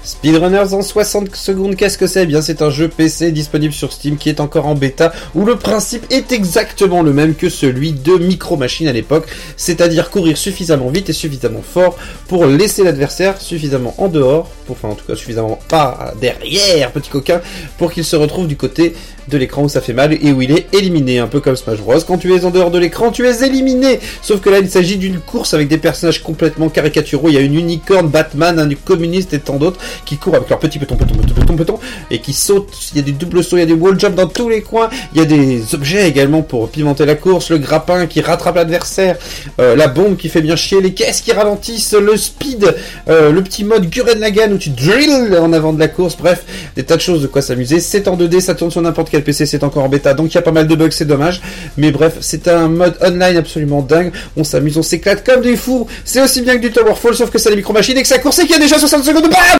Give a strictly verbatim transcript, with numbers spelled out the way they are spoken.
Speedrunners en soixante secondes, qu'est-ce que c'est? Eh bien, c'est un jeu P C disponible sur Steam qui est encore en bêta, où le principe est exactement le même que celui de Micro Machines à l'époque, c'est-à-dire courir suffisamment vite et suffisamment fort pour laisser l'adversaire suffisamment en dehors, pour, enfin en tout cas suffisamment pas derrière, petit coquin, pour qu'il se retrouve du côté de l'écran où ça fait mal et où il est éliminé, un peu comme Smash Bros. Quand tu es en dehors de l'écran, tu es éliminé. Sauf que là, il s'agit d'une course avec des personnages complètement caricaturaux. Il y a une unicorne, Batman, un communiste et tant d'autres qui courent avec leurs petits pétons, pétons, pétons, pétons, pétons, et qui sautent. Il y a des doubles sauts, il y a des wall jumps dans tous les coins. Il y a des objets également pour pimenter la course, le grappin qui rattrape l'adversaire, euh, la bombe qui fait bien chier, les caisses qui ralentissent, le speed, euh, le petit mode Gurren Lagann où tu drills en avant de la course. Bref, des tas de choses de quoi s'amuser. C'est en deux D, ça tourne sur n'importe quel P C, c'est encore en bêta, donc il y a pas mal de bugs, c'est dommage. Mais bref, c'est un mode online absolument dingue. On s'amuse, on s'éclate comme des fous. C'est aussi bien que du Towerfall, sauf que c'est des micro-machines et que ça course et qu'il y a déjà soixante secondes de bam!